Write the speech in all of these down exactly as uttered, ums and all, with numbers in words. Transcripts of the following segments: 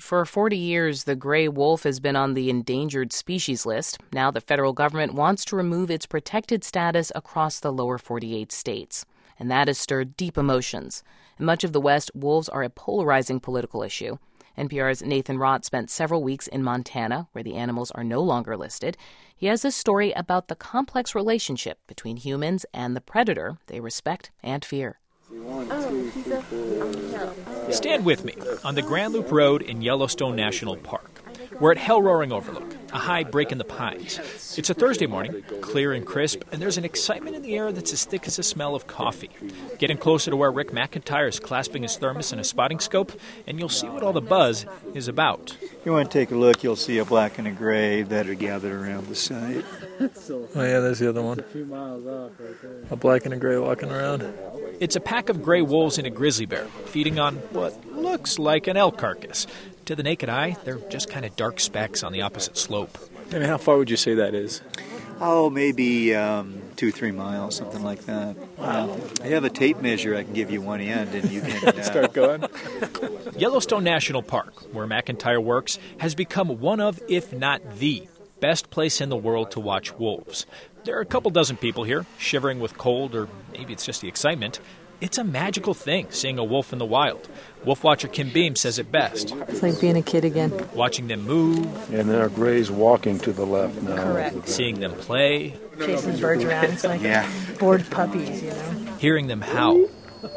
For forty years, the gray wolf has been on the endangered species list. Now the federal government wants to remove its protected status across the lower forty-eight states. And that has stirred deep emotions. In much of the West, wolves are a polarizing political issue. N P R's Nathan Rott spent several weeks in Montana, where the animals are no longer listed. He has a story about the complex relationship between humans and the predator they respect and fear. Stand with me on the Grand Loop Road in Yellowstone National Park. We're at Hell Roaring Overlook, a high break in the pines. It's a Thursday morning, clear and crisp, and there's an excitement in the air that's as thick as the smell of coffee. Getting closer to where Rick McIntyre is clasping his thermos and a spotting scope, and you'll see what all the buzz is about. You want to take a look, you'll see a black and a gray that are gathered around the site. Oh yeah, there's the other one. A black and a gray walking around. It's a pack of gray wolves and a grizzly bear, feeding on what looks like an elk carcass. To the naked eye, they're just kind of dark specks on the opposite slope. I mean, how far would you say that is? Oh, maybe um, two, three miles, something like that. Uh, I have a tape measure. I can give you one end, and you can uh... start going. Yellowstone National Park, where McIntyre works, has become one of, if not the, best place in the world to watch wolves. There are a couple dozen people here, shivering with cold, or maybe it's just the excitement. It's a magical thing, seeing a wolf in the wild. Wolf watcher Kim Beam says it best. It's like being a kid again. Watching them move. And there are grays walking to the left now. Correct. Seeing them play. Chasing birds around. It's like yeah. bored puppies, you know. Hearing them howl.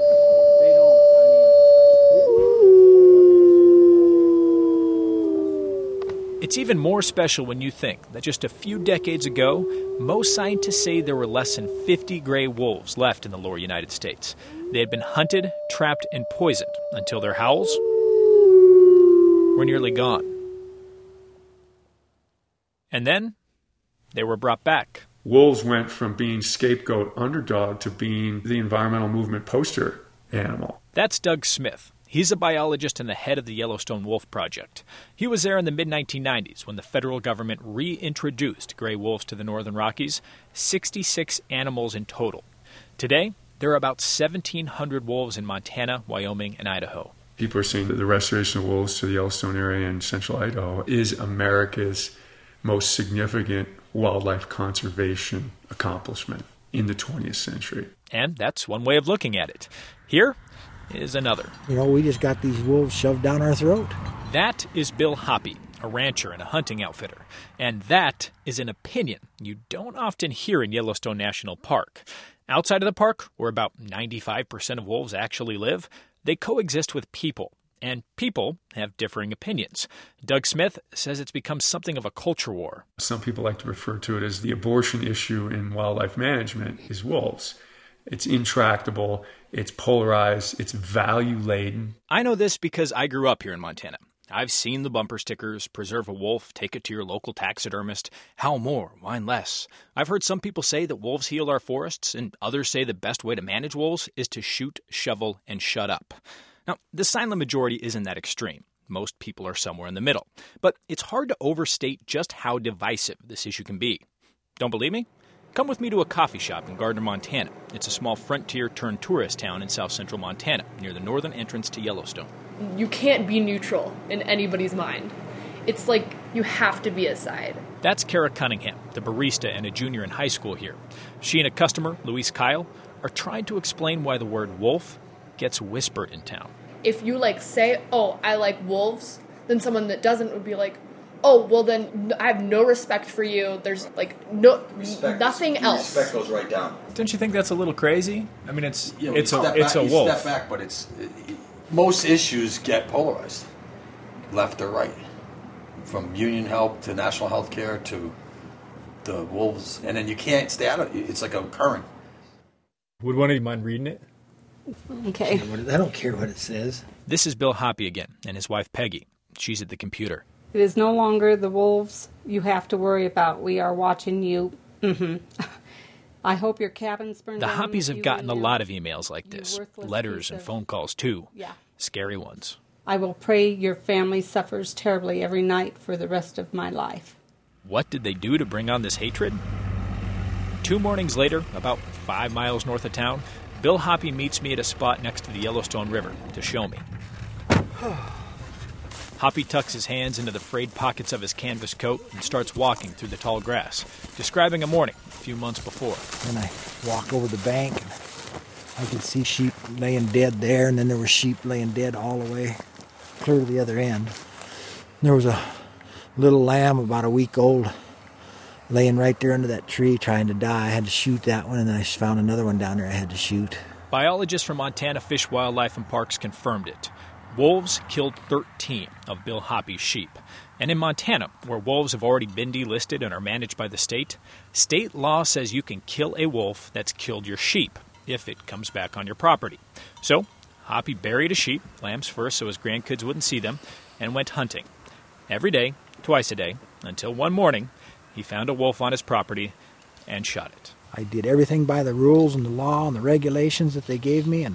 It's even more special when you think that just a few decades ago, most scientists say there were less than fifty gray wolves left in the lower United States. They had been hunted, trapped, and poisoned until their howls were nearly gone. And then they were brought back. Wolves went from being scapegoat underdog to being the environmental movement poster animal. That's Doug Smith. He's a biologist and the head of the Yellowstone Wolf Project. He was there in the mid nineteen nineties when the federal government reintroduced gray wolves to the Northern Rockies, sixty-six animals in total. Today, there are about seventeen hundred wolves in Montana, Wyoming, and Idaho. People are saying that the restoration of wolves to the Yellowstone area in central Idaho is America's most significant wildlife conservation accomplishment in the twentieth century. And that's one way of looking at it. Here is another. You know, we just got these wolves shoved down our throat. That is Bill Hoppe, a rancher and a hunting outfitter. And that is an opinion you don't often hear in Yellowstone National Park. Outside of the park, where about ninety-five percent of wolves actually live, they coexist with people. And people have differing opinions. Doug Smith says it's become something of a culture war. Some people like to refer to it as the abortion issue in wildlife management is wolves. It's intractable, it's polarized, it's value-laden. I know this because I grew up here in Montana. I've seen the bumper stickers, preserve a wolf, take it to your local taxidermist, howl more, whine less. I've heard some people say that wolves heal our forests, and others say the best way to manage wolves is to shoot, shovel, and shut up. Now, the silent majority isn't that extreme. Most people are somewhere in the middle. But it's hard to overstate just how divisive this issue can be. Don't believe me? Come with me to a coffee shop in Gardner, Montana. It's a small frontier-turned-tourist town in south-central Montana, near the northern entrance to Yellowstone. You can't be neutral in anybody's mind. It's like you have to be a side. That's Kara Cunningham, the barista and a junior in high school here. She and a customer, Louise Kyle, are trying to explain why the word wolf gets whispered in town. If you, like, say, oh, I like wolves, then someone that doesn't would be like, oh, well then I have no respect for you. There's like no respect, nothing else. Respect goes right down. Don't you think that's a little crazy? I mean, it's yeah, it's a back, it's a you wolf. Step back, but it's it, most issues get polarized, left or right, from union help to national health care to the wolves, and then you can't stay out of it. It's like a current. Would one of you mind reading it? Okay. I don't care what it says. This is Bill Hoppe again, and his wife Peggy. She's at the computer. It is no longer the wolves you have to worry about. We are watching you. Mm-hmm. I hope your cabin's burned The down. The Hoppes have gotten a now. lot of emails like this, letters and of... phone calls too. Yeah. Scary ones. I will pray your family suffers terribly every night for the rest of my life. What did they do to bring on this hatred? Two mornings later, about five miles north of town, Bill Hoppe meets me at a spot next to the Yellowstone River to show me. Hoppy tucks his hands into the frayed pockets of his canvas coat and starts walking through the tall grass, describing a morning a few months before. Then I walked over the bank, and I could see sheep laying dead there, and then there were sheep laying dead all the way clear to the other end. There was a little lamb about a week old laying right there under that tree trying to die. I had to shoot that one, and then I found another one down there I had to shoot. Biologists from Montana Fish, Wildlife, and Parks confirmed it. Wolves killed thirteen of Bill Hoppy's sheep. And in Montana, where wolves have already been delisted and are managed by the state, state law says you can kill a wolf that's killed your sheep if it comes back on your property. So Hoppy buried a sheep, lambs first so his grandkids wouldn't see them, and went hunting. Every day, twice a day, until one morning, he found a wolf on his property and shot it. I did everything by the rules and the law and the regulations that they gave me, and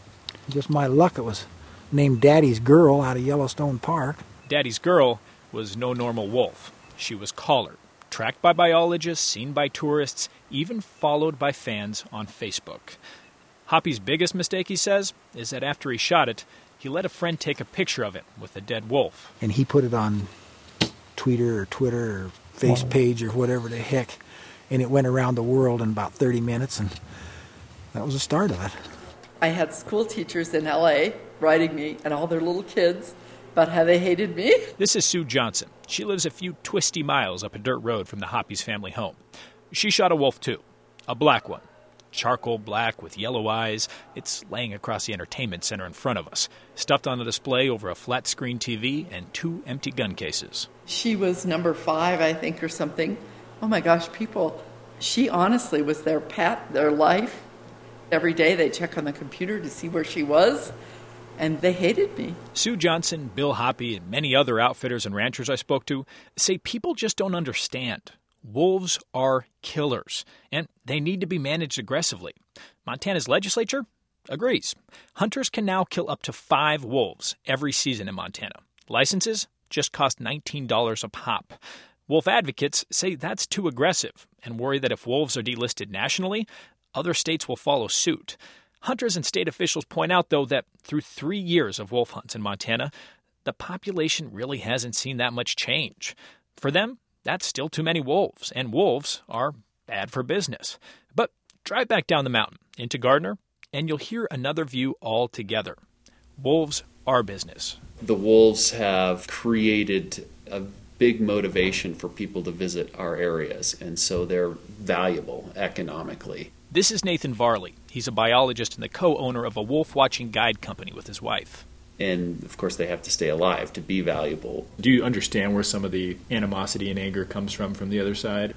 just my luck, it was named Daddy's Girl out of Yellowstone Park. Daddy's Girl was no normal wolf. She was collared, tracked by biologists, seen by tourists, even followed by fans on Facebook. Hoppy's biggest mistake, he says, is that after he shot it, he let a friend take a picture of it with the dead wolf. And he put it on Twitter or Twitter or Face page or whatever the heck, and it went around the world in about thirty minutes, and that was the start of it. I had school teachers in L A writing me and all their little kids about how they hated me. This is Sue Johnson. She lives a few twisty miles up a dirt road from the Hoppy's family home. She shot a wolf too, a black one. Charcoal black with yellow eyes. It's laying across the entertainment center in front of us, stuffed on a display over a flat screen T V and two empty gun cases. She was number five, I think, or something. Oh my gosh, people, she honestly was their pet, their life. Every day they check on the computer to see where she was, and they hated me. Sue Johnson, Bill Hoppy, and many other outfitters and ranchers I spoke to say people just don't understand. Wolves are killers, and they need to be managed aggressively. Montana's legislature agrees. Hunters can now kill up to five wolves every season in Montana. Licenses just cost nineteen dollars a pop. Wolf advocates say that's too aggressive and worry that if wolves are delisted nationally, other states will follow suit. Hunters and state officials point out, though, that through three years of wolf hunts in Montana, the population really hasn't seen that much change. For them, that's still too many wolves, and wolves are bad for business. But drive back down the mountain into Gardner, and you'll hear another view altogether. Wolves are business. The wolves have created a big motivation for people to visit our areas, and so they're valuable economically. This is Nathan Varley. He's a biologist and the co-owner of a wolf-watching guide company with his wife. And, of course, they have to stay alive to be valuable. Do you understand where some of the animosity and anger comes from from the other side?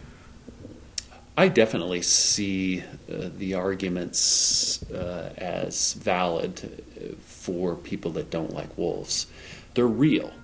I definitely see uh, the arguments uh, as valid for people that don't like wolves. They're real.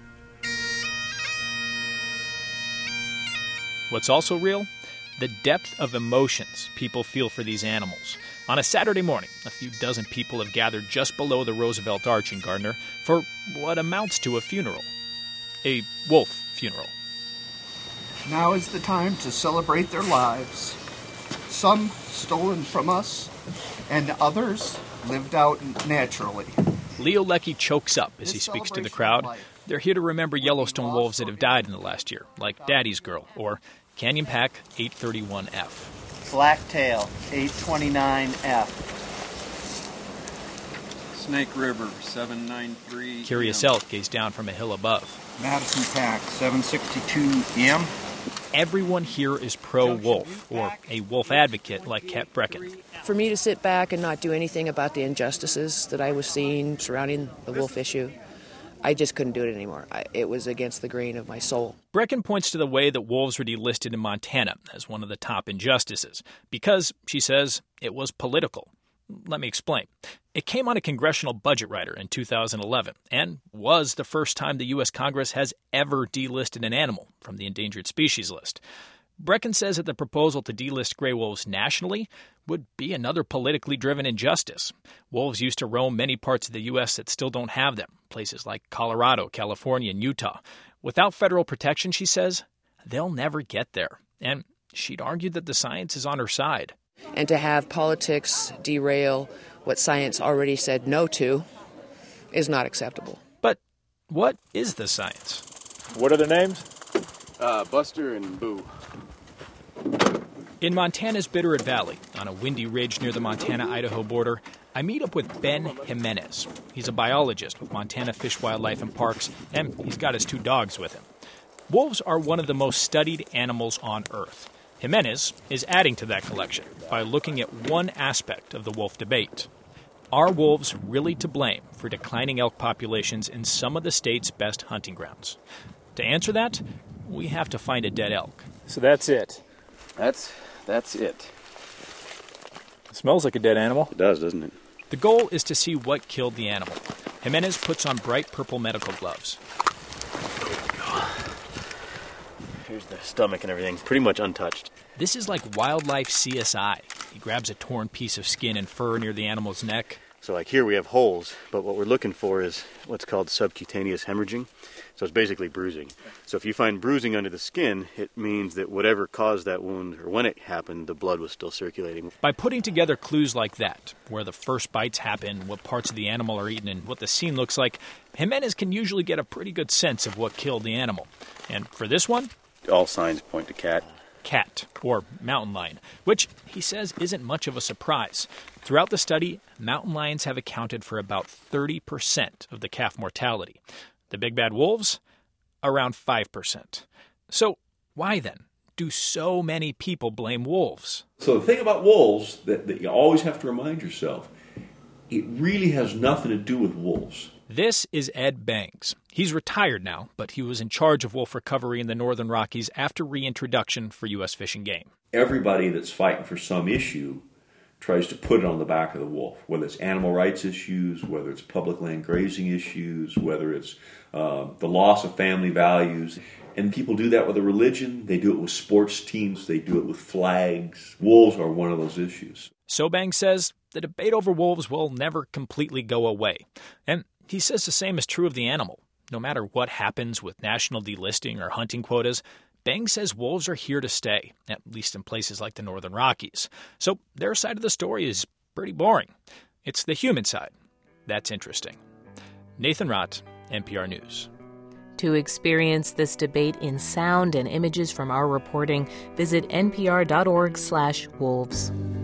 What's also real? The depth of emotions people feel for these animals. On a Saturday morning, a few dozen people have gathered just below the Roosevelt Arch in Gardner for what amounts to a funeral. A wolf funeral. Now is the time to celebrate their lives. Some stolen from us, and others lived out naturally. Leo Leckie chokes up as he speaks to the crowd. They're here to remember Yellowstone wolves that have died in the last year, like Daddy's Girl, or Canyon Pack eight thirty-one F. Blacktail eight twenty-nine F. Snake River seven ninety-three. Curious elk gazed down from a hill above. Madison Pack seven sixty-two M. Everyone here is pro-wolf, or a wolf advocate like Kat Brecken. For me to sit back and not do anything about the injustices that I was seeing surrounding the wolf issue, I just couldn't do it anymore. I, it was against the grain of my soul. Brecken points to the way that wolves were delisted in Montana as one of the top injustices, because, she says, it was political. Let me explain. It came on a congressional budget rider in two thousand eleven and was the first time the U S Congress has ever delisted an animal from the endangered species list. Brecken says that the proposal to delist gray wolves nationally would be another politically driven injustice. Wolves used to roam many parts of the U S that still don't have them, places like Colorado, California, and Utah. Without federal protection, she says, they'll never get there. And she'd argued that the science is on her side. And to have politics derail what science already said no to is not acceptable. But what is the science? What are their names? Uh, Buster and Boo. In Montana's Bitterroot Valley, on a windy ridge near the Montana-Idaho border, I meet up with Ben Jimenez. He's a biologist with Montana Fish, Wildlife, and Parks, and he's got his two dogs with him. Wolves are one of the most studied animals on Earth. Jimenez is adding to that collection by looking at one aspect of the wolf debate. Are wolves really to blame for declining elk populations in some of the state's best hunting grounds? To answer that, we have to find a dead elk. So that's it? That's, that's it. It smells like a dead animal. It does, doesn't it? The goal is to see what killed the animal. Jimenez puts on bright purple medical gloves. Here's the stomach and everything, pretty much untouched. This is like wildlife C S I. He grabs a torn piece of skin and fur near the animal's neck. So like here we have holes, but what we're looking for is what's called subcutaneous hemorrhaging. So it's basically bruising. So if you find bruising under the skin, it means that whatever caused that wound, or when it happened, the blood was still circulating. By putting together clues like that, where the first bites happen, what parts of the animal are eaten, and what the scene looks like, Jimenez can usually get a pretty good sense of what killed the animal. And for this one, all signs point to cat. Cat, or mountain lion, which he says isn't much of a surprise. Throughout the study, mountain lions have accounted for about thirty percent of the calf mortality. The big bad wolves, around five percent. So why then do so many people blame wolves? So the thing about wolves that, that you always have to remind yourself, it really has nothing to do with wolves. This is Ed Bangs. He's retired now, but he was in charge of wolf recovery in the Northern Rockies after reintroduction for U S Fish and Game. Everybody that's fighting for some issue tries to put it on the back of the wolf, whether it's animal rights issues, whether it's public land grazing issues, whether it's uh, the loss of family values. And people do that with a religion, they do it with sports teams, they do it with flags. Wolves are one of those issues. So Bangs says the debate over wolves will never completely go away. And he says the same is true of the animal. No matter what happens with national delisting or hunting quotas, Bangs says wolves are here to stay, at least in places like the Northern Rockies. So their side of the story is pretty boring. It's the human side that's interesting. Nathan Rott, N P R News. To experience this debate in sound and images from our reporting, visit npr.org slash wolves.